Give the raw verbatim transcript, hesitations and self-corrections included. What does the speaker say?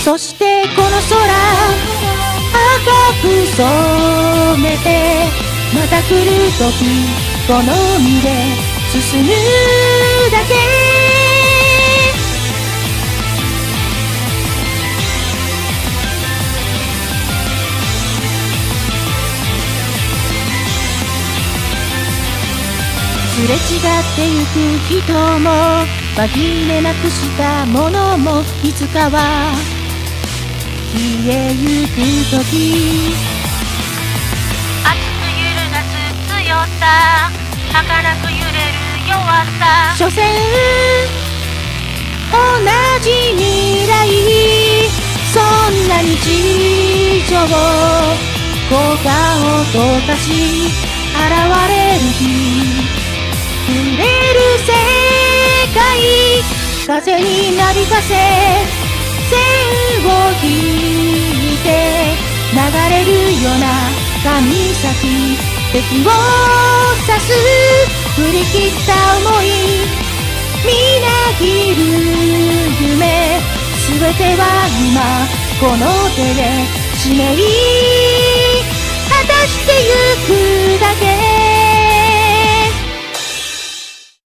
そしてこの空赤く染めて、また来る時この身で進むだけ。すれ違ってゆく人も紛れなくしたものもいつかは消えゆく時、 熱く揺るがす強さ、儚く揺れる弱さ、 所詮同じ未来、そんな日常効果を溶かし現れる日、触れる世界、風になびかせ線を引いて流れるような髪先、敵を刺す振り切った想い、みなぎる夢、すべては今この手で締めい果たしてゆくだけ。